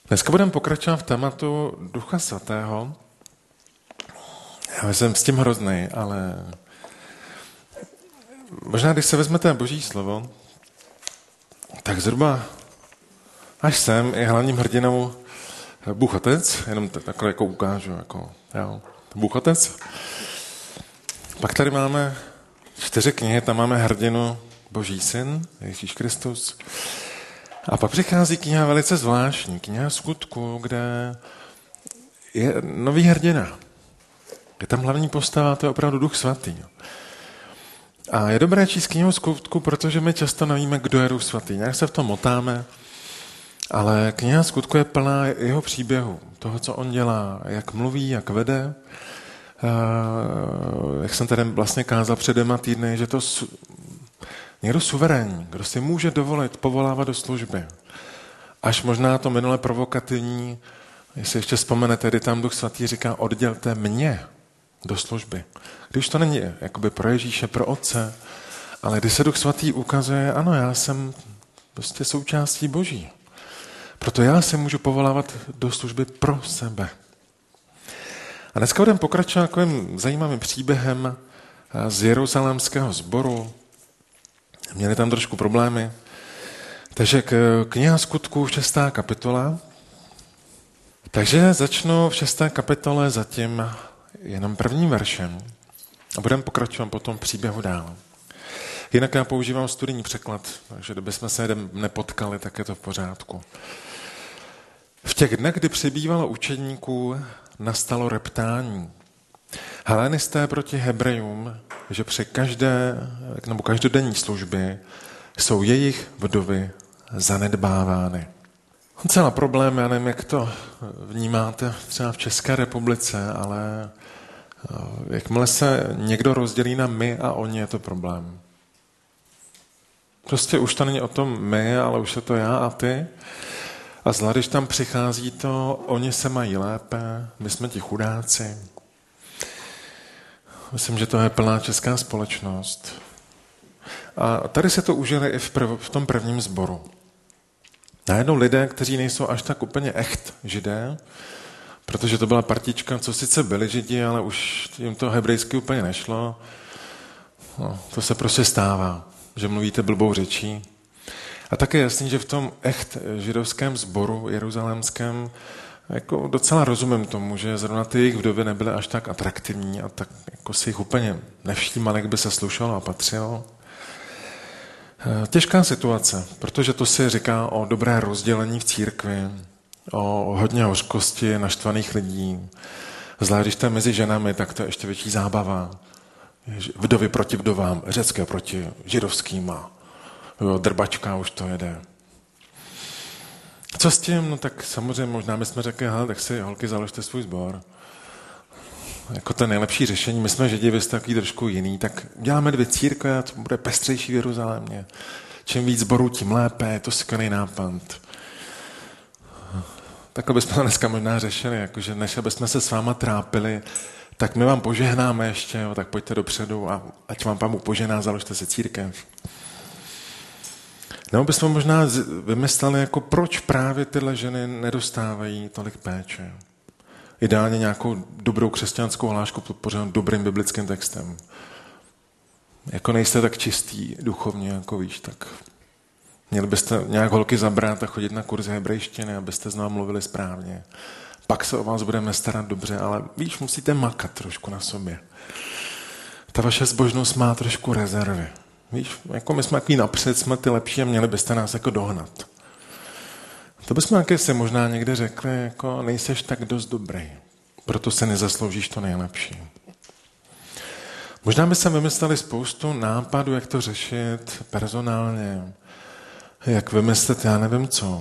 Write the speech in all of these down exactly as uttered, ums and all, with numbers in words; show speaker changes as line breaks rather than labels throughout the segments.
Dneska budeme pokračovat v tématu Ducha Svatého. Já jsem s tím hrozný, ale možná, když se vezmete Boží slovo, tak zhruba až sem je hlavním hrdinou Bůh Otec, jenom takhle jako ukážu, jako, jo, Bůh Otec. Pak tady máme čtyři knihy, tam máme hrdinu Boží syn, Ježíš Kristus. A pak přichází kniha velice zvláštní, kniha Skutku, kde je nový hrdina. Je tam hlavní postava, to je opravdu Duch Svatý. A je dobré číst knihu Skutku, protože my často nevíme, kdo je Duch Svatý. Nějak se v tom motáme, ale kniha Skutku je plná jeho příběhu, toho, co on dělá, jak mluví, jak vede. Jak jsem tady vlastně kázal před dvěma týdny, že to někdo suverénní, kdo si může dovolit povolávat do služby. Až možná to minule provokativní, jestli ještě vzpomenete, kdy tam Duch Svatý říká, oddělte mě do služby. Když to není jakoby pro Ježíše, pro Otce, ale když se Duch Svatý ukazuje, ano, já jsem prostě součástí Boží. Proto já se můžu povolávat do služby pro sebe. A dneska budeme pokračovat takovým zajímavým příběhem z jeruzalémského sboru. Měli tam trošku problémy. Takže kniha Skutků, šestá kapitola. Takže začnu v šesté kapitole zatím jenom prvním veršem a budeme pokračovat potom v příběhu dál. Jinak já používám studijní překlad, takže kdybychom se jeden nepotkali, tak je to v pořádku. V těch dnech, kdy přibývalo učedníků, nastalo reptání. Helenisté proti Hebrejům, že při každé nebo každodenní službě jsou jejich vdovy zanedbávány. Docela problém, já nevím, jak to vnímáte třeba v České republice, ale jakmile se někdo rozdělí na my a oni, je to problém. Prostě už to není o tom my, ale už je to já a ty. A zvlášť, když tam přichází to, oni se mají lépe, my jsme ti chudáci. Myslím, že to je plná česká společnost. A tady se to užili i v, prv, v tom prvním sboru. Najednou lidé, kteří nejsou až tak úplně echt židé, protože to byla partička, co sice byli židi, ale už jim to hebrejsky úplně nešlo. No, to se prostě stává, že mluvíte blbou řečí. A také je jasný, že v tom echt židovském sboru jeruzalémském jako docela rozumím tomu, že zrovna ty jejich vdovy nebyly až tak atraktivní a tak jako si jich úplně nevštímali, jak by se slušalo a patřilo. Těžká situace, protože to si říká o dobré rozdělení v církvi, o hodně hořkosti naštvaných lidí. Zvlášť, když to je mezi ženami, tak to je ještě větší zábava. Vdovy proti vdovám, řecké proti židovským a jo, drbačka už to jede. Co s tím? No tak samozřejmě možná bychom řekli, hele, tak si holky založte svůj sbor. Jako to nejlepší řešení, my jsme židi, vy jste takový trošku jiný, tak děláme dvě církve a to bude pestřejší v Jeruzalémě. Čím víc sborů, tím lépe, je to skvělý nápad. Takhle bychom to dneska možná řešili, jakože než abychom se s váma trápili, tak my vám požehnáme ještě, jo, tak pojďte dopředu a ať vám Pán Bůh požehná, založte si církev. Nebo bychom možná vymysleli, jako proč právě tyhle ženy nedostávají tolik péče. Ideálně nějakou dobrou křesťanskou hlášku podpořenou dobrým biblickým textem. Jako nejste tak čistý duchovně, jako víš, tak měli byste nějak holky zabrat a chodit na kurz hebrejštiny, abyste znovu mluvili správně. Pak se o vás budeme starat dobře, ale víš, musíte makat trošku na sobě. Ta vaše zbožnost má trošku rezervy. Víš, jako my jsme takový napřed, jsme ty lepší a měli byste nás jako dohnat. To bychom nějaké si možná někde řekli, jako nejseš tak dost dobrý, proto se nezasloužíš to nejlepší. Možná by se vymysleli spoustu nápadů, jak to řešit personálně, jak vymyslet, já nevím co.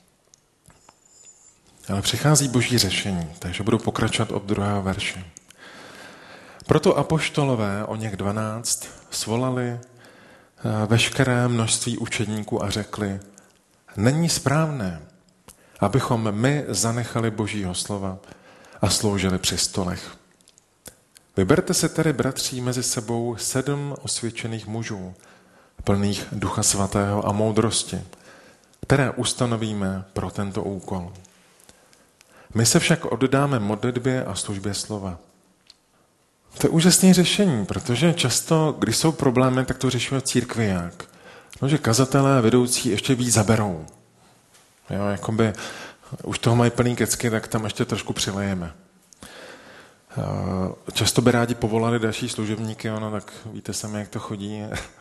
Ale přichází Boží řešení, takže budu pokračovat od druhého verše. Proto apoštolové, o něch dvanáct, svolali veškeré množství učedníků a řekli, není správné, abychom my zanechali Božího slova a sloužili při stolech. Vyberte si tedy, bratří, mezi sebou sedm osvědčených mužů, plných Ducha Svatého a moudrosti, které ustanovíme pro tento úkol. My se však oddáme modlitbě a službě slova. To je úžasné řešení, protože často, když jsou problémy, tak to řešíme v církvi jak? No, že kazatelé a vedoucí ještě víc zaberou. Jo, jakoby už toho mají plný kecky, tak tam ještě trošku přilejeme. Často by rádi povolali další služebníky, ono, tak víte sami, jak to chodí.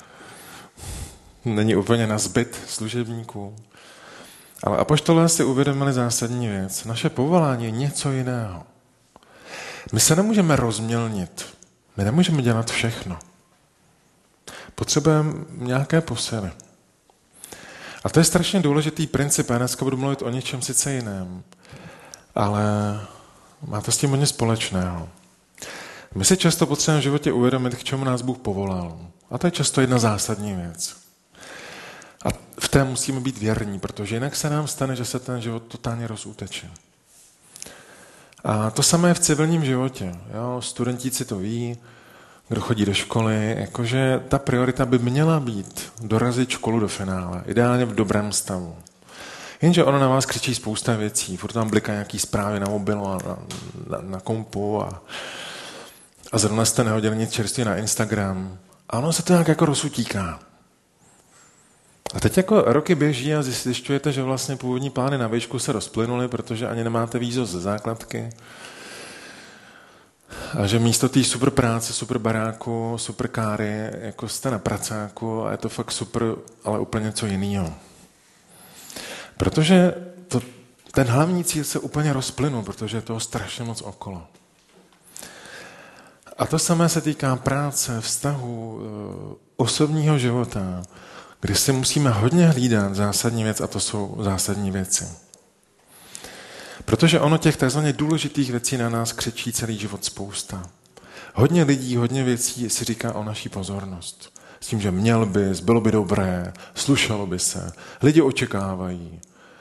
Není úplně na zbyt služebníků. Ale apoštolé si uvědomili zásadní věc. Naše povolání je něco jiného. My se nemůžeme rozmělnit. My nemůžeme dělat všechno. Potřebujeme nějaké posily. A to je strašně důležitý princip. Já dneska budu mluvit o něčem sice jiném, ale má to s tím hodně společného. My si často potřebujeme v životě uvědomit, k čemu nás Bůh povolal. A to je často jedna zásadní věc. A v té musíme být věrní, protože jinak se nám stane, že se ten život totálně rozúteče. A to samé je v civilním životě. Jo? Studentíci to ví, kdo chodí do školy, jakože ta priorita by měla být dorazit školu do finále, ideálně v dobrém stavu. Jenže ono na vás křičí spousta věcí, furt tam bliká nějaký zprávy na mobilu a na, na, na kompu a, a zrovna jste nehodili nic čerstvě na Instagram. A ono se to nějak jako rozutíká. A teď jako roky běží a zjišťujete, že vlastně původní plány na výšku se rozplynuly, protože ani nemáte vízo ze základky. A že místo té super práce, super baráku, super káry, jako jste na pracáku a je to fakt super, ale úplně něco jiného. Protože to, ten hlavní cíl se úplně rozplynul, protože je toho strašně moc okolo. A to samé se týká práce, vztahu, osobního života, kdy si musíme hodně hlídat zásadní věc a to jsou zásadní věci. Protože ono těch takzvaně důležitých věcí na nás křičí celý život spousta. Hodně lidí, hodně věcí si říká o naší pozornost. S tím, že měl bys, bylo by dobré, slušelo by se, lidi očekávají.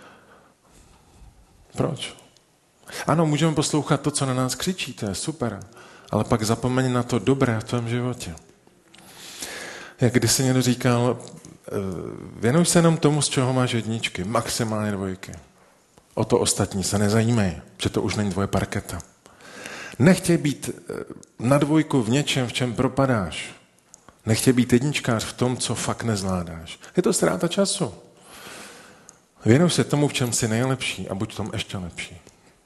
Proč? Ano, můžeme poslouchat to, co na nás křičí, to je super, ale pak zapomeň na to dobré v tvém životě. Jak kdysi někdo říkal, věnuj se jenom tomu, z čeho máš jedničky, maximálně dvojky. O to ostatní se nezajímají, že to už není tvoje parketa. Nechtěj být na dvojku v něčem, v čem propadáš. Nechtěj být jedničkář v tom, co fakt nezvládáš. Je to ztráta času. Věnuj se tomu, v čem jsi nejlepší a buď v tom ještě lepší.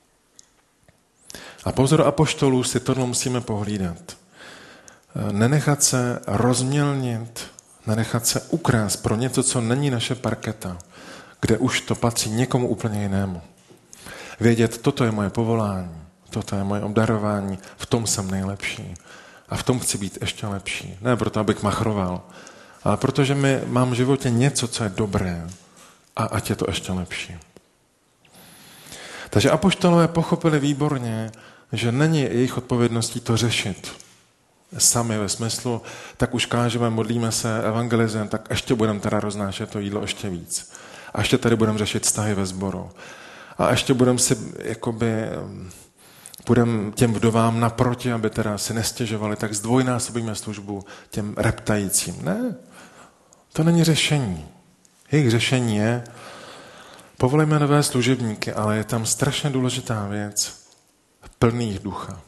A po vzoru apoštolů si tohle musíme pohlídat. Nenechat se rozmělnit, nenechat se ukrást pro něco, co není naše parketa, kde už to patří někomu úplně jinému. Vědět, toto je moje povolání, toto je moje obdarování, v tom jsem nejlepší a v tom chci být ještě lepší. Ne proto, abych machroval, ale protože mi mám v životě něco, co je dobré a ať je to ještě lepší. Takže apoštolové pochopili výborně, že není jejich odpovědností to řešit sami ve smyslu, tak už kážeme, modlíme se, evangelizujeme, tak ještě budeme teda roznášet to jídlo ještě víc. A ještě tady budeme řešit vztahy ve sboru. A ještě budeme si, jakoby, budeme těm vdovám naproti, aby teda si nestěžovali, tak zdvojnásobíme službu těm reptajícím. Ne, to není řešení. Jejich řešení je, povolejme nové služebníky, ale je tam strašně důležitá věc, plný ducha.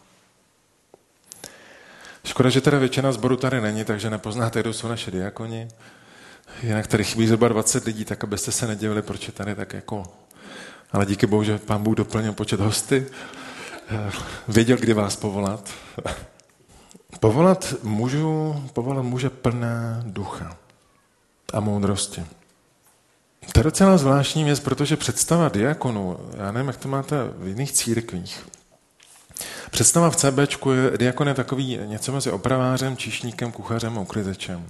Škoda, že teda většina sboru tady není, takže nepoznáte, kdo jsou naše diakoni. Jinak tady chybí zhruba dvacet lidí, tak abyste se nedivili, proč je tady tak jako... Ale díky Bohu, že Pán Bůh doplnil počet hosty. Věděl, kdy vás povolat. Povolat můžu, povolat může plné ducha a moudrosti. To je docela zvláštní věc, protože představa diakonu, já nevím, jak to máte v jiných církvích. Představa v CBčku je, diakon je takový něco mezi opravářem, číšníkem, kuchařem a uklizečem.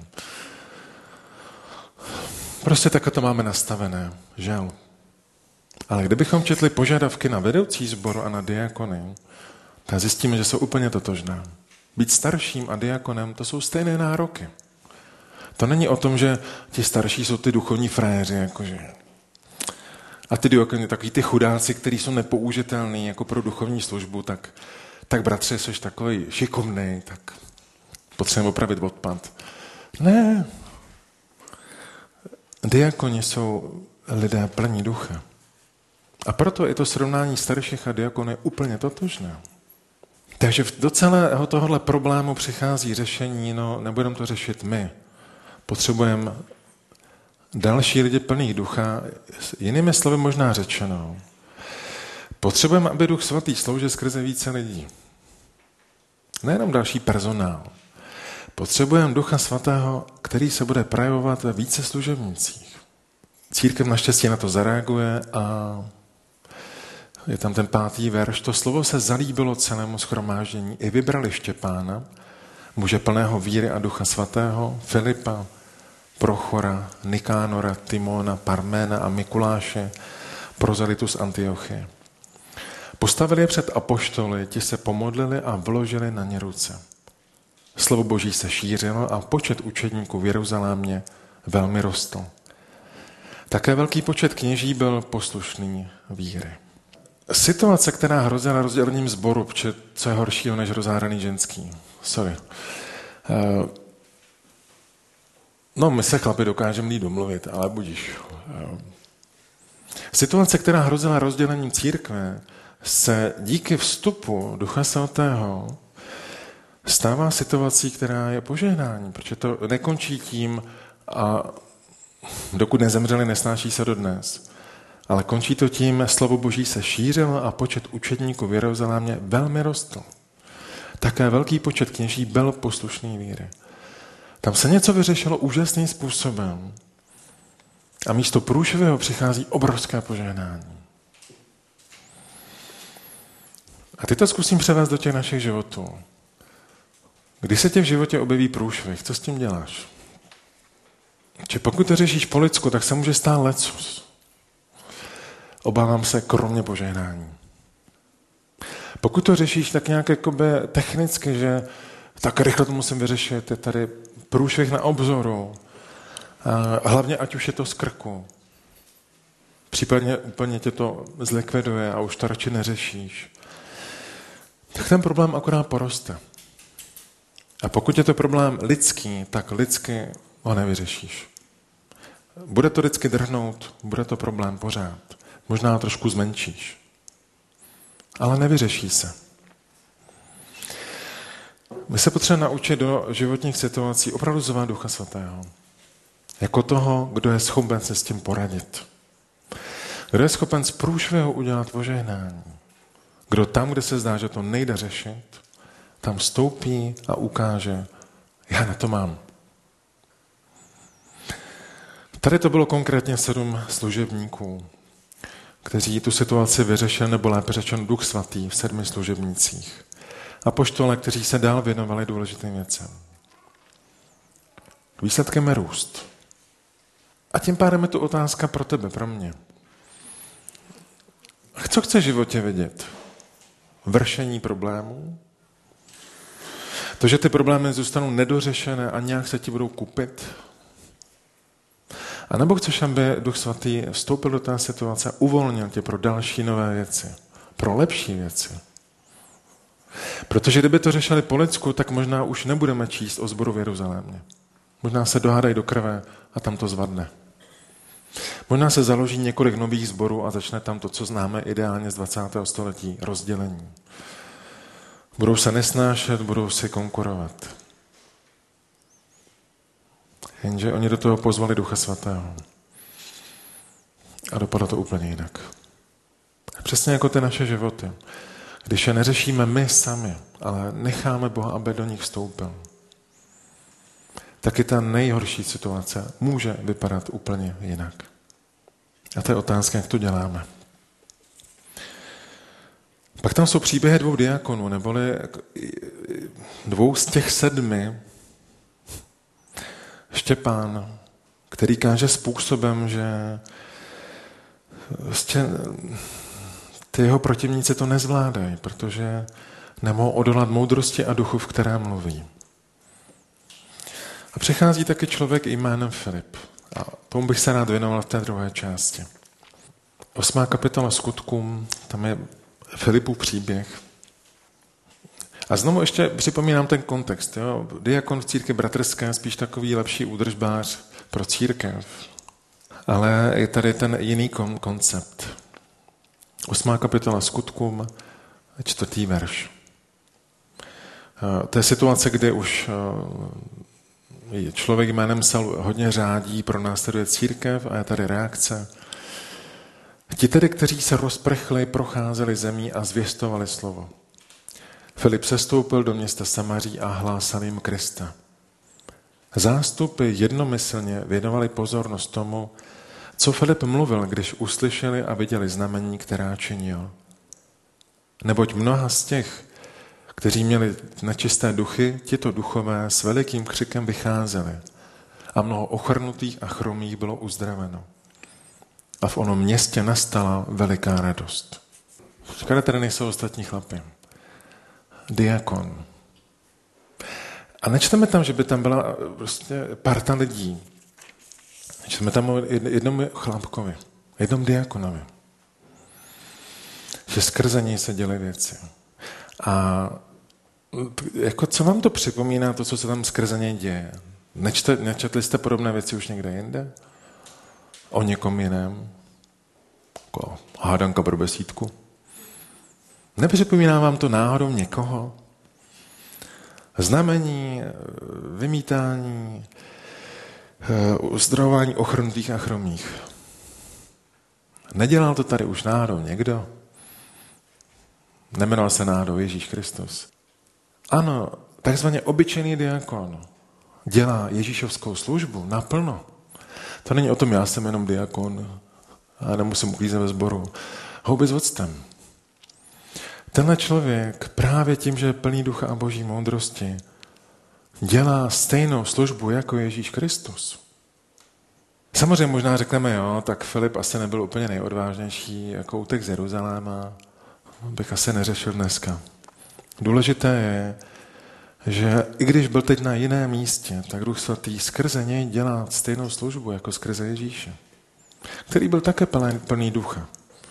Prostě takhle to máme nastavené, žel. Ale kdybychom četli požadavky na vedoucí sboru a na diakony, tak zjistíme, že jsou úplně totožné. Být starším a diakonem, to jsou stejné nároky. To není o tom, že ti starší jsou ty duchovní frajeři, jakože. A ty diakoni, takový ty chudáci, kteří jsou nepoužitelný jako pro duchovní službu, tak, tak bratře, jsi takový šikovnej, tak potřebujeme opravit odpad. Ne. Diakoni jsou lidé plní ducha. A proto i to srovnání starších a diakonů je úplně totožné. Takže do celého tohohle problému přichází řešení, no nebudeme to řešit my. Potřebujeme další lidi plných ducha, jinými slovy možná řečeno. Potřebujeme, aby Duch Svatý sloužil skrze více lidí. Nejenom další personál. Potřebujeme Ducha Svatého, který se bude projevovat ve více služebnicích. Církev naštěstí na to zareaguje a je tam ten pátý verš. To slovo se zalíbilo celému shromáždění. I vybrali Štěpána, muže plného víry a Ducha Svatého, Filipa, Prochora, Nikánora, Timona, Parména a Mikuláše, prozelitu z Antiochie. Postavili je před apoštoly, ti se pomodlili a vložili na ně ruce. Slovo Boží se šířilo a počet učedníků v Jeruzalémě velmi rostl. Také velký počet kněží byl poslušný víry. Situace, která hrozila rozdělením sboru, co je horšího než rozáraný ženský. Sorry. No, my se chlapi dokážeme líp domluvit, ale budíš. Situace, která hrozila rozdělením církve, se díky vstupu Ducha Svatého stává situací, která je požehnání, protože to nekončí tím, a dokud nezemřeli, nesnáší se dodnes. Ale končí to tím, slovo Boží se šířilo a počet učedníků v Jeruzalémě velmi rostl. Také velký počet kněží byl poslušný víry. Tam se něco vyřešilo úžasným způsobem a místo průšvihého přichází obrovské požehnání. A ty to zkusím převést do těch našich životů. Když se tě v životě objeví průšvih, co s tím děláš? Či pokud to řešíš po lidsku, tak se může stát lecos. Obávám se kromě požehnání. Pokud to řešíš tak nějak jakoby technicky, že tak rychle to musím vyřešit, je tady průšvih na obzoru, a hlavně ať už je to z krku. Případně úplně tě to zlikviduje a už to radši neřešíš. Tak ten problém akorát poroste. A pokud je to problém lidský, tak lidsky ho nevyřešíš. Bude to vždycky drhnout, bude to problém pořád. Možná trošku zmenšíš. Ale nevyřeší se. My se potřebujeme naučit do životních situací opravdu zvát Ducha Svatého. Jako toho, kdo je schopen se s tím poradit. Kdo je schopen z průšvihu udělat požehnání. Kdo tam, kde se zdá, že to nejde řešit, tam stoupí a ukáže, já na to mám. Tady to bylo konkrétně sedm služebníků, kteří tu situaci vyřešili, nebo lépe řečeno Duch Svatý v sedmi služebnících. Apoštole, kteří se dál věnovali důležitým věcem. Výsledkem je růst. A tím pádem je to otázka pro tebe, pro mě. Co chceš v životě vidět? Vršení problémů? To, že ty problémy zůstanou nedořešené a nějak se ti budou kupit? A nebo chceš, aby Duch Svatý vstoupil do té situace a uvolnil tě pro další nové věci, pro lepší věci? Protože kdyby to řešili po lidsku, tak možná už nebudeme číst o sboru v Jeruzalémě. Možná se dohádají do krve a tam to zvadne. Možná se založí několik nových sborů a začne tam to, co známe ideálně z dvacátého století, rozdělení. Budou se nesnášet, budou si konkurovat. Jenže oni do toho pozvali Ducha Svatého. A dopadlo to úplně jinak. Přesně jako ty naše životy. Když je neřešíme my sami, ale necháme Boha, aby do nich vstoupil, tak i ta nejhorší situace může vypadat úplně jinak. A to je otázka, jak to děláme. Pak tam jsou příběhy dvou diakonů, neboli dvou z těch sedmi. Štěpán, který káže způsobem, že vlastně ty jeho protivníci to nezvládají, protože nemohou odolat moudrosti a duchu, v kterém mluví. A přichází taky člověk jménem Filip. A tomu bych se rád věnoval v té druhé části. Osmá kapitola Skutkům, tam je Filipův příběh. A znovu ještě připomínám ten kontext. Jo? Diakon v církvi bratrské, spíš takový lepší údržbář pro církev. Ale je tady ten jiný kon- koncept. Osmá kapitola Skutkům, čtvrtý verš. To je situace, kdy už člověk jménem Saul hodně řádí, pronásleduje církev a je tady reakce. Ti tedy, kteří se rozprchli, procházeli zemí a zvěstovali slovo. Filip sestoupil do města Samaří a hlásal jim Krista. Zástupy jednomyslně věnovali pozornost tomu, co Filip mluvil, když uslyšeli a viděli znamení, která činil. Neboť mnoha z těch, kteří měli nečisté duchy, tito duchové s velikým křikem vycházeli a mnoho ochrnutých a chromých bylo uzdraveno. A v onom městě nastala veliká radost. Škoda, tady nejsou ostatní chlapi. Diakon. A nečteme tam, že by tam byla prostě parta lidí. Čteme tam o jednom chlapkovi, jednom diakonovi. Že skrze něj se děly věci. A jako co vám to připomíná, to, co se tam skrze něj děje? Nečte, nečetli jste podobné věci už někde jinde? O někom jiném? Jako hádanka pro besídku? Nepřipomíná vám to náhodou někoho? Znamení, vymítání, uzdravování ochrnutých a chromých. Nedělal to tady už náhodou někdo? Nemenoval se náhodou Ježíš Kristus? Ano, takzvaně obyčejný diakon dělá Ježíšovskou službu naplno. To není o tom, já jsem jenom diakon a nemusím uklízet ve sboru. Houby s octem. Tenhle člověk právě tím, že je plný ducha a boží moudrosti, dělá stejnou službu jako Ježíš Kristus. Samozřejmě možná řekneme, jo, tak Filip asi nebyl úplně nejodvážnější, jako útek z Jeruzaléma, bych asi neřešil dneska. Důležité je, že i když byl teď na jiném místě, tak Duch Svatý skrze něj dělá stejnou službu jako skrze Ježíše, který byl také plný, plný ducha.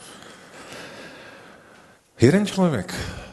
Jeden člověk,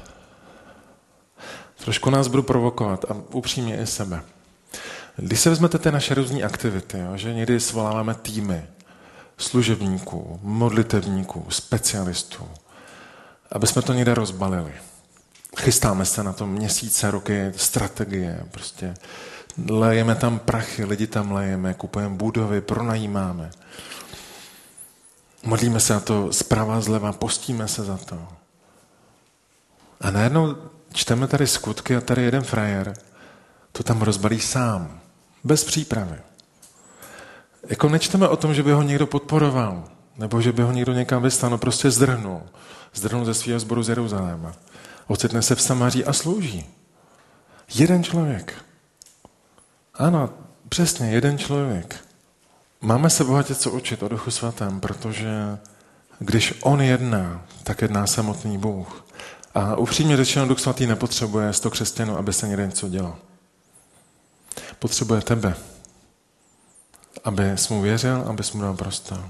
trošku nás budu provokovat a upřímně i sebe. Když se vezmete ty naše různé aktivity, jo, že někdy svoláváme týmy služebníků, modlitevníků, specialistů, aby jsme to někde rozbalili. Chystáme se na to měsíce, roky, strategie, prostě lejeme tam prachy, lidi tam lejeme, kupujeme budovy, pronajímáme. Modlíme se na to zprava, zleva, postíme se za to. A najednou čteme tady Skutky a tady jeden frajer to tam rozbalí sám, bez přípravy. Jako nečteme o tom, že by ho někdo podporoval, nebo že by ho někdo někam vyslal, no prostě zdrhnul. Zdrhnul ze svého sboru z Jeruzaléma. Ocitne se v Samaří a slouží. Jeden člověk. Ano, přesně, jeden člověk. Máme se bohatě co učit o Duchu Svatém, protože když on jedná, tak jedná samotný Bůh. A upřímně řečeno, Duch Svatý nepotřebuje sto křesťanů, aby se někde něco dělo. Potřebuje tebe, aby jsi mu věřil, aby jsi mu dal prostor.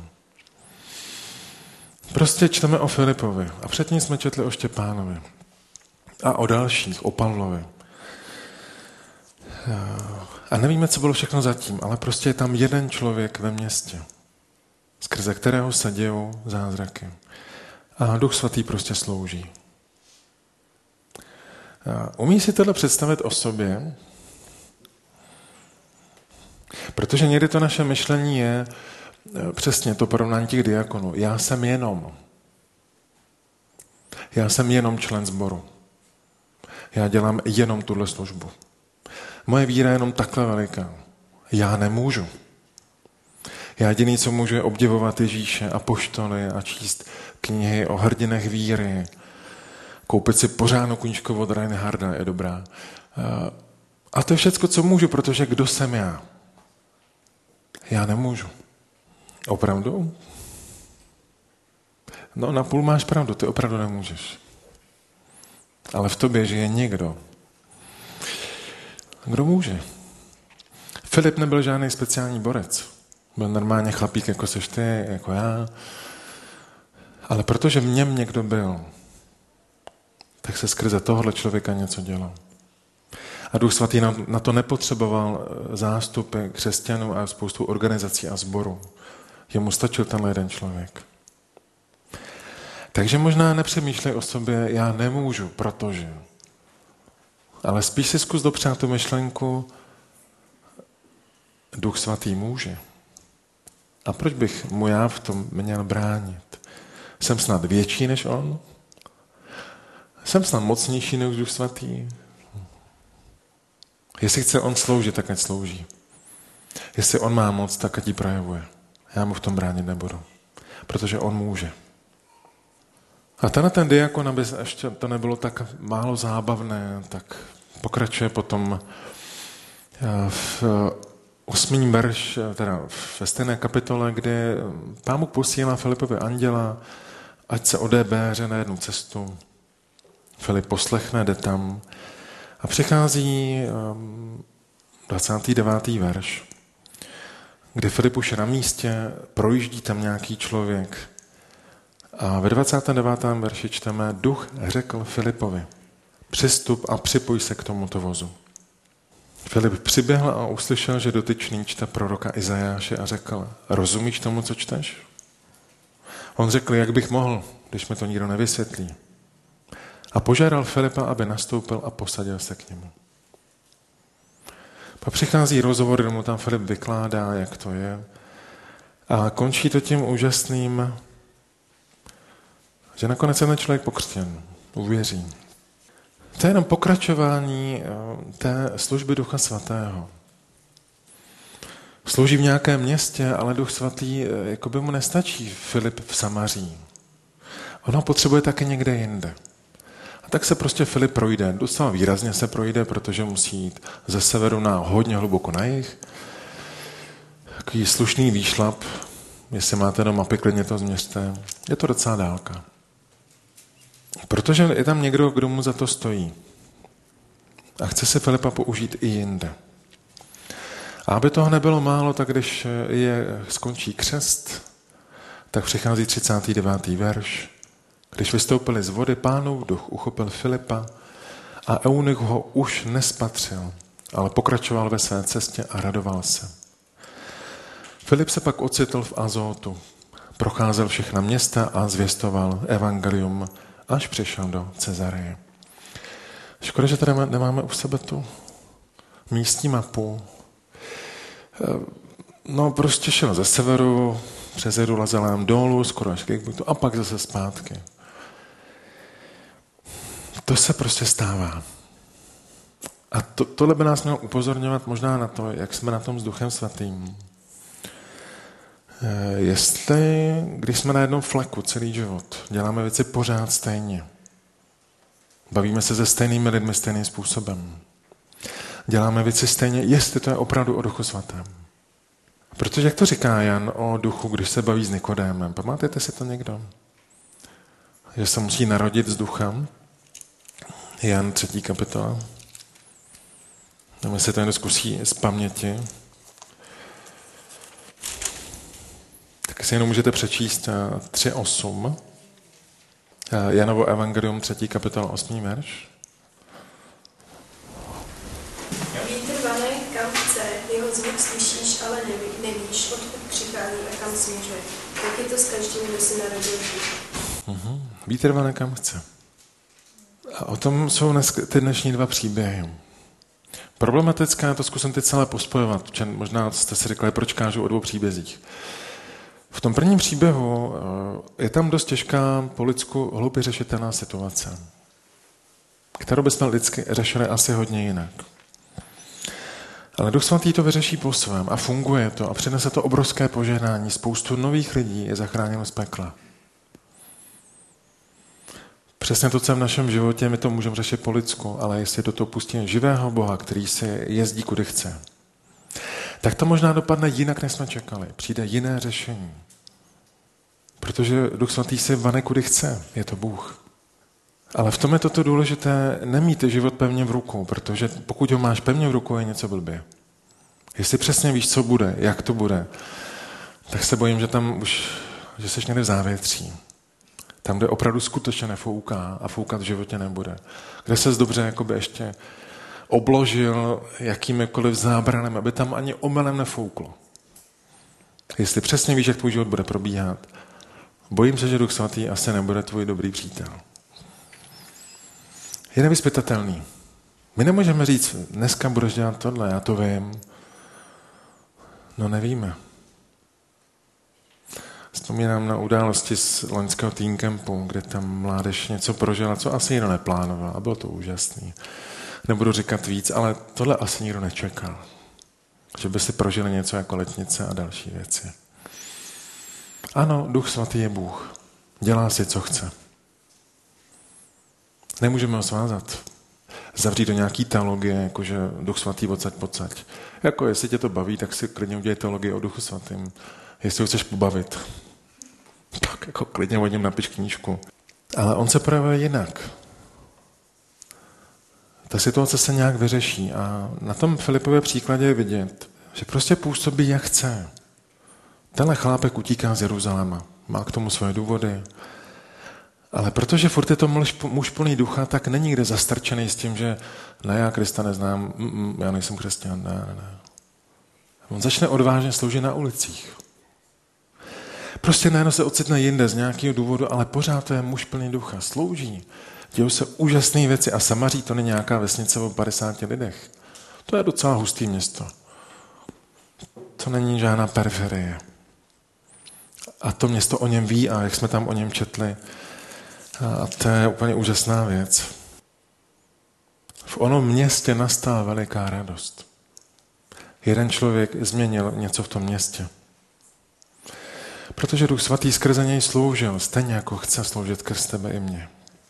Prostě čteme o Filipovi a předtím jsme četli o Štěpánovi a o dalších, o Pavlovi. A nevíme, co bylo všechno zatím, ale prostě je tam jeden člověk ve městě, skrze kterého se dějou zázraky. A Duch Svatý prostě slouží. Umí si tohle představit o sobě? Protože někdy to naše myšlení je přesně to porovnání těch diakonů. Já jsem jenom. Já jsem jenom člen sboru. Já dělám jenom tuhle službu. Moje víra je jenom takhle veliká. Já nemůžu. Já jediný, co můžu, je obdivovat Ježíše, apoštoly a číst knihy o hrdinech víry. Koupit si pořádnou knížku od Reinharda je dobrá. A to je všecko, co můžu, protože kdo jsem já? Já nemůžu. Opravdu? No, napůl máš pravdu, ty opravdu nemůžeš. Ale v tobě žije někdo. Kdo může? Filip nebyl žádný speciální borec. Byl normálně chlapík, jako seš ty, jako já. Ale protože v něm někdo byl, tak se skrze tohohle člověka něco dělo. A Duch Svatý na to nepotřeboval zástupy křesťanů a spoustu organizací a sborů. Jemu stačil tenhle jeden člověk. Takže možná nepřemýšlej o sobě, já nemůžu, protože. Ale spíš si zkus dopřát tu myšlenku, Duch Svatý může. A proč bych mu já v tom měl bránit? Jsem snad větší než on? Jsem snad mocnější než Duch Svatý? Jestli chce on sloužit, tak ať slouží. Jestli on má moc, tak ať ji projevuje. Já mu v tom bránit nebudu. Protože on může. A tenhle ten diakon, aby ještě to nebylo tak málo zábavné, tak pokračuje potom v osmým verš, teda ve stejné kapitole, kde Pán Bůh posílá Filipovi anděla, ať se odebéře na jednu cestu. Filip poslechne, jde tam a přichází dvacátý devátý verš, kde Filip už je na místě, projíždí tam nějaký člověk a ve dvacátém devátém verši čteme: Duch řekl Filipovi, přistup a připoj se k tomuto vozu. Filip přiběhl a uslyšel, že dotyčný čte proroka Izajáše a řekl: rozumíš tomu, co čteš? On řekl: jak bych mohl, když mi to nikdo nevysvětlí. A požádal Filipa, aby nastoupil a posadil se k němu. Pak přichází rozhovor, kde mu tam Filip vykládá, jak to je. A končí to tím úžasným, že nakonec je ten člověk pokřtěn, uvěří. To je jenom pokračování té služby Ducha Svatého. Slouží v nějakém městě, ale Duch Svatý jako by mu nestačí Filip v Samaří. Ono potřebuje také někde jinde. A tak se prostě Filip projde. Docela výrazně se projde, protože musí jít ze severu na hodně hluboko na jih. Takový slušný výšlap. Jestli máte do mapy, klidně to změřte. Je to docela dálka. Protože je tam někdo, kdo mu za to stojí. A chce se Filipa použít i jinde. A aby toho nebylo málo, tak když je skončí křest, tak přichází třicátý devátý verš. Když vystoupili z vody, Pánův duch uchopil Filipa a eunuch ho už nespatřil, ale pokračoval ve své cestě a radoval se. Filip se pak ocitl v Azotu, procházel všechna města a zvěstoval evangelium, až přišel do Cezareje. Škoda, že tady nemáme u sebe tu místní mapu. No prostě šel ze severu, přes Jeruzalém dolů, skoro až k Egyptu a pak zase zpátky. To se prostě stává. A to, tohle by nás mělo upozorňovat možná na to, jak jsme na tom s Duchem Svatým. E, jestli, když jsme na jednom fleku celý život, děláme věci pořád stejně. Bavíme se se stejnými lidmi stejným způsobem. Děláme věci stejně, jestli to je opravdu o Duchu Svatém. Protože jak to říká Jan o duchu, když se baví s Nikodémem? Pamatujete si to někdo? Že se musí narodit z ducha? Jan třetí kapitola. Nebo si to jen zkusí z paměti. Tak si jenom můžete přečíst tři osm. Janovo evangelium třetí kapitola osmý verš.
Vítr vane, kam chce, jeho zvuk slyšíš, ale neví, nevíš, odkud přichází a kam směřuje. Tak je to s každým, kdo se narodil v
uh-huh. Vítr vane, kam chce. A o tom jsou dnes, ty dnešní dva příběhy. Problematická, to zkusím teď celé pospojovat. Možná jste si řekli, proč kážu o dvou příbězích. V tom prvním příběhu je tam dost těžká po lidsku hloupě řešitelná situace, kterou bychom lidsky řešili asi hodně jinak. Ale Duch Svatý to vyřeší po svém a funguje to a přinese to obrovské požehnání. Spoustu nových lidí je zachráněno z pekla. Přesně to, co je v našem životě, my to můžeme řešit po lidsku, ale jestli do toho pustíme živého Boha, který si jezdí kudy chce, tak to možná dopadne jinak, než jsme čekali. Přijde jiné řešení. Protože Duch Svatý si vane kudy chce, je to Bůh. Ale v tom je toto důležité nemít život pevně v rukou, protože pokud ho máš pevně v rukou, je něco blbě. Jestli přesně víš, co bude, jak to bude, tak se bojím, že tam už, že seš někde v závětří. Tam, kde opravdu skutečně nefouká a foukat v životě nebude. Kde ses dobře jakoby ještě obložil jakýmikoliv zábranem, aby tam ani omylem nefouklo. Jestli přesně víš, jak tvůj život bude probíhat, Bojím se, že Duch Svatý asi nebude tvůj dobrý přítel. Je nevyzpytatelný. My nemůžeme říct, dneska budeš dělat tohle, já to vím. No nevíme. Vzpomínám na události z loňského teen campu, kde tam mládež něco prožila, co asi nikdo neplánoval a bylo to úžasný. Nebudu říkat víc, ale tohle asi nikdo nečekal. Že by si prožili něco jako letnice a další věci. Ano, Duch Svatý je Bůh. Dělá si, co chce. Nemůžeme ho svázat. Zavřít do nějaký teologie, jakože Duch Svatý odsaď pocať. Jako jestli tě to baví, tak si klidně udělej teologii o Duchu Svatým. Jestli ho chceš pobavit. Tak jako klidně od něm napiš knížku. Ale on se projevuje jinak. Ta situace se nějak vyřeší a na tom Filipově příkladě je vidět, že prostě působí, jak chce. Tenhle chlápek utíká z Jeruzaléma. Má k tomu svoje důvody. Ale protože furt je to muž plný ducha, tak není kde zastrčený s tím, že ne, já Krista neznám, mm, já nejsem křesťan, ne, ne, ne. On začne odvážně sloužit na ulicích. Prostě najednou se ocitne jinde z nějakého důvodu, ale pořád to je muž plný ducha. Slouží. Dějou se úžasné věci a Samaří to není nějaká vesnice o padesáti lidech. To je docela hustý město. To není žádná periferie. A to město o něm ví a jak jsme tam o něm četli. A to je úplně úžasná věc. V onom městě nastala veliká radost. Jeden člověk změnil něco v tom městě. Protože Duch Svatý skrze něj sloužil, stejně jako chce sloužit skrz tebe i mě.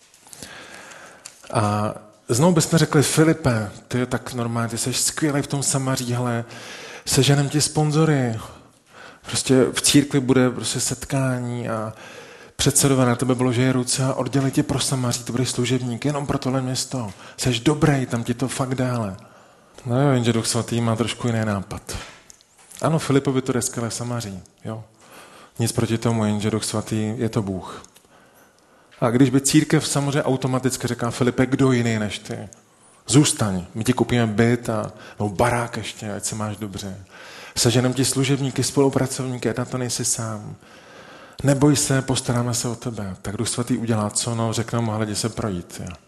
A znovu bychom řekli, Filipe, ty je tak normálně, ty jsi skvělý v tom Samaří, hele, seženem ti sponzory, prostě v církvi bude prostě setkání a předsedové na tebe vloží ruce a oddělí tě pro Samaří, ty budeš služebník, jenom pro tohle město. Jsi dobrý, tam ti to fakt dále. No jo, jenže Duch Svatý má trošku jiný nápad. Ano, Filipovi to jde skvěle v Samaří, jo. Nic proti tomu, jenže Duch Svatý je to Bůh. A když by církev samozřejmě automaticky řekla, Filipe, kdo jiný než ty? Zůstaň, my ti koupíme byt a no, barák ještě, ať se máš dobře. Seženem ti služebníky, spolupracovníky, na to nejsi sám. Neboj se, postaráme se o tebe. Tak Duch Svatý udělá co? No, řekne mu, hele, jdi se projít. Jo.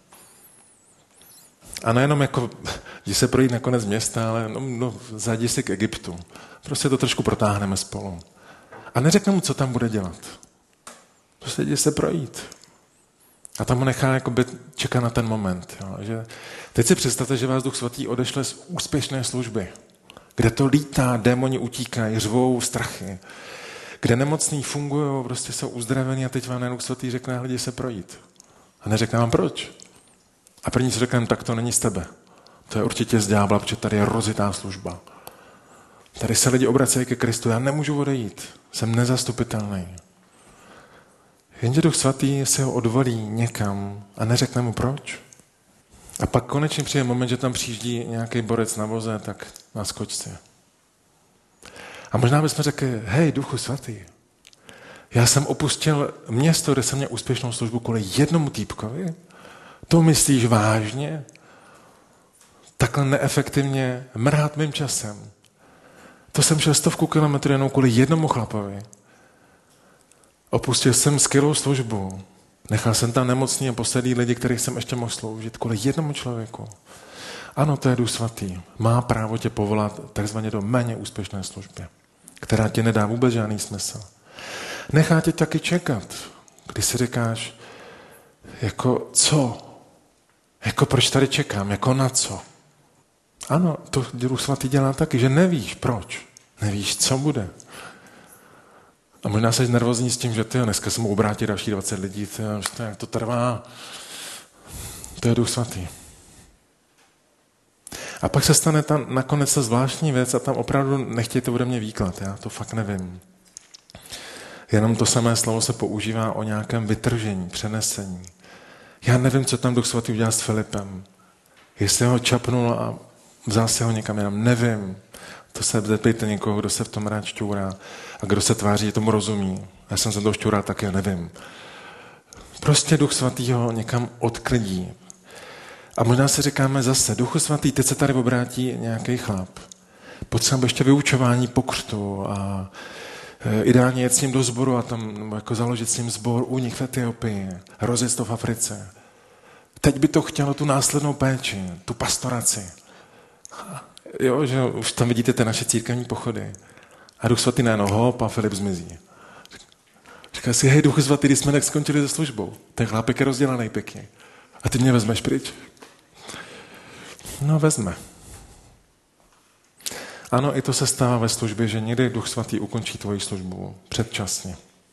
A nejenom jako, jdi se projít na konec města, ale no, no, zajdi si k Egyptu. Prostě to trošku protáhneme spolu. A neřekne mu, co tam bude dělat. Prostě jdi se projít. A tam ho nechá jako by čekat na ten moment. Jo. Že teď si představte, že vás Duch Svatý odešle z úspěšné služby, kde to lítá, démoni utíkají, řvou strachy, kde nemocní fungují, prostě jsou uzdravení a teď vám Duch Svatý řekne, hele, jdi se projít. A neřekne vám proč. A první si řekne, tak to není z tebe. To je určitě z ďábla, protože tady je rozitá služba. Tady se lidi obracejí ke Kristu, já nemůžu odejít, jsem nezastupitelný. Jenže Duch Svatý si ho odvolí někam a neřekne mu proč. A pak konečně přijde moment, že tam přijíždí nějaký borec na voze, tak naskoč si. A možná bychom řekli, hej, Duchu Svatý, já jsem opustil město, kde jsem měl úspěšnou službu kvůli jednomu týpkovi. To myslíš vážně? Takhle neefektivně mrhat mým časem. To jsem šel stovku kilometrů jenom kvůli jednomu chlapovi. Opustil jsem skvělou službu. Nechal jsem tam nemocný a poslední lidi, kterých jsem ještě mohl sloužit, kvůli jednomu člověku. Ano, to je Duch Svatý. Má právo tě povolat takzvaně do méně úspěšné služby, která ti nedá vůbec žádný smysl. Nechá tě taky čekat, když si říkáš, jako co? Jako proč tady čekám? Jako na co? Ano, to Duch Svatý dělá taky, že nevíš proč. Nevíš, co bude. A možná jsi nervózní s tím, že ty dneska se mu obrátí další dvacet lidí, tyjo, že to, jak to trvá. To je Duch Svatý. A pak se stane tam nakonec ta zvláštní věc a tam opravdu nechtějte ode mě výklad, já to fakt nevím. Jenom to samé slovo se používá o nějakém vytržení, přenesení. Já nevím, co tam Duch Svatý udělal s Filipem. Jestli ho čapnul a vzal si ho někam jinam, nevím. To se zeptejte někoho, kdo se v tom rád šťourá a kdo se tváří, že tomu rozumí. Já jsem se toho šťoural taky, nevím. Prostě Duch Svatý ho někam odklidí. A možná si říkáme zase, Duchu Svatý, teď se tady obrátí nějaký chlap. Potřebujeme ještě vyučování po křtu a Ideálně jet s ním do sboru a tam jako založit s ním sbor u nich v Etiopii, rozjet to v Africe. Teď by to chtělo tu následnou péči, tu pastoraci. Jo, že už tam vidíte ty naše církevní pochody. A Duch Svatý najednou hop a Filip zmizí. Říká si, hej, Duchu Svatý, když jsme tak skončili se službou. Ten chlápek je rozdělaný pěkně. A ty mě vezmeš pryč. No, vezme. Ano, i to se stává ve službě, že někdy Duch Svatý ukončí tvoji službu předčasně.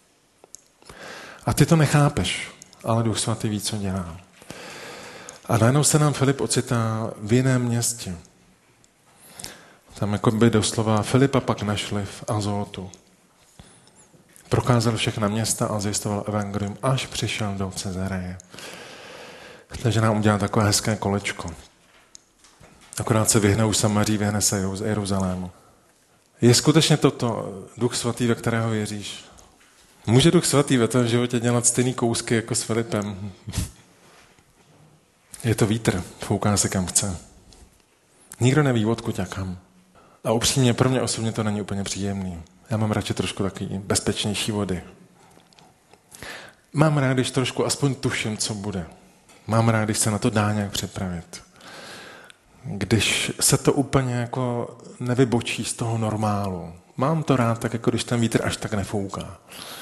A ty to nechápeš, ale Duch Svatý ví, co dělá. A najednou se nám Filip ocitá v jiném městě. Tam jako by doslova Filipa pak našli v Azotu. Prokázal všechna města a zjistoval evangelium, až přišel do Cezareje. Takže nám udělal takové hezké kolečko. Akorát se vyhne už Samaří, vyhne se z Jeruzalému. Je skutečně toto Duch Svatý, ve kterého věříš? Může Duch Svatý ve tvém životě dělat stejný kousky jako s Filipem? Je to vítr, fouká se kam chce. Nikdo neví, odkud a kam. A upřímně, pro mě osobně to není úplně příjemný. Já mám radši trošku takový bezpečnější vody. Mám rád, když trošku aspoň tuším, co bude. Mám rád, když se na to dá nějak připravit. Když se to úplně jako nevybočí z toho normálu. Mám to rád tak, jako když ten vítr až tak nefouká.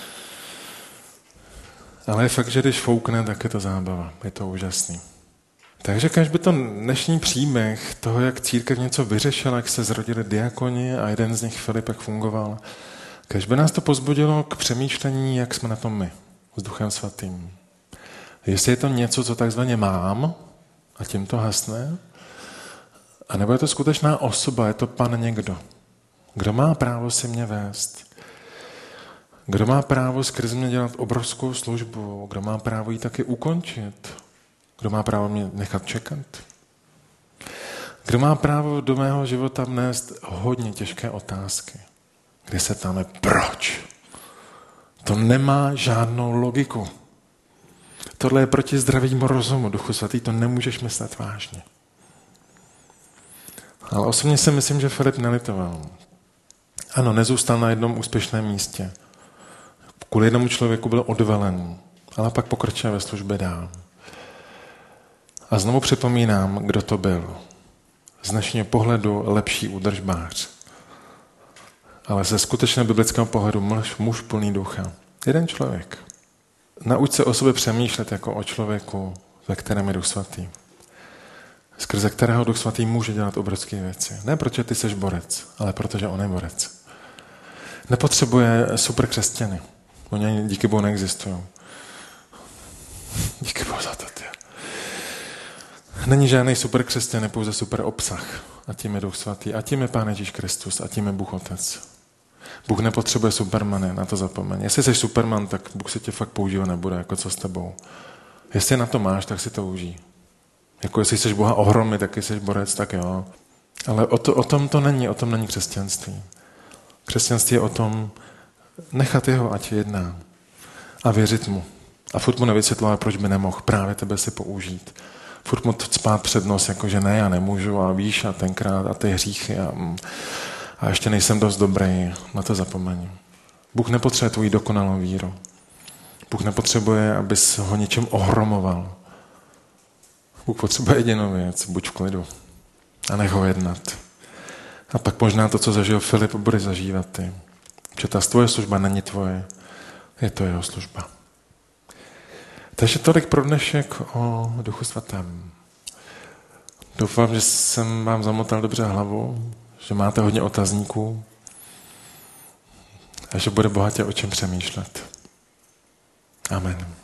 Ale je fakt, že když foukne, tak je to zábava. Je to úžasný. Takže když by to dnešní příběh toho, jak církev něco vyřešila, jak se zrodili diakoni a jeden z nich Filip, jak fungoval, když by nás to pozbudilo k přemýšlení, jak jsme na tom my, s Duchem Svatým. Jestli je to něco, co takzvaně mám a tím to hasne, a nebo je to skutečná osoba, je to pan někdo. Kdo má právo si mě vést? Kdo má právo skrze mě dělat obrovskou službu? Kdo má právo ji taky ukončit? Kdo má právo mě nechat čekat? Kdo má právo do mého života vnést hodně těžké otázky? Kdy se ptáme, proč? To nemá žádnou logiku. Tohle je proti zdravému rozumu, Duchu Svatý, to nemůžeš myslet vážně. Ale osobně si myslím, že Filip nelitoval. Ano, nezůstal na jednom úspěšném místě. Kvůli jednomu člověku byl odvelen, ale pak pokračuje ve službě dál. A znovu připomínám, kdo to byl. Z dnešního pohledu lepší údržbář. Ale ze skutečného biblického pohledu muž, muž plný ducha. Jeden člověk. Nauč se o sobě přemýšlet jako o člověku, ve kterém je Duch Svatý. Skrze kterého Duch Svatý může dělat obrovské věci. Ne protože ty jsi borec, ale protože on je borec. Nepotřebuje super křesťany. Oni díky Bohu neexistují. Díky Bohu za to. Tě. Není žádný super křesťan, je pouze super obsah. A tím je Duch Svatý. A tím je Pán Ježíš Kristus. A tím je Bůh Otec. Bůh nepotřebuje supermany, na to zapomeň. Jestli jsi superman, tak Bůh se tě fakt používat nebude, jako co s tebou. Jestli na to máš, tak si to užij. Jako jestli jsi Boha ohromit, tak jsi borec, tak jo. Ale o, to, o tom to není, o tom není křesťanství. Křesťanství je o tom nechat jeho, ať jedná. A věřit mu. A furt mu nevysvětlovat, proč by nemohl právě tebe si použít. Furt mu to cpát před nos, jako že ne, já nemůžu, a víš, a tenkrát, a ty hříchy, a, a ještě nejsem dost dobrý, na to zapomeň. Bůh nepotřebuje tvoji dokonalou víru. Bůh nepotřebuje, abys ho něčem ohromoval. Bůh potřebuje jedinou věc, buď v klidu a nech ho jednat. A pak možná to, co zažil Filip, bude zažívat ty. Že ta tvoje služba není tvoje, je to jeho služba. Takže tolik pro dnešek o Duchu Svatém. Doufám, že jsem vám zamotal dobře hlavu, že máte hodně otazníků a že bude bohatě o čem přemýšlet. Amen.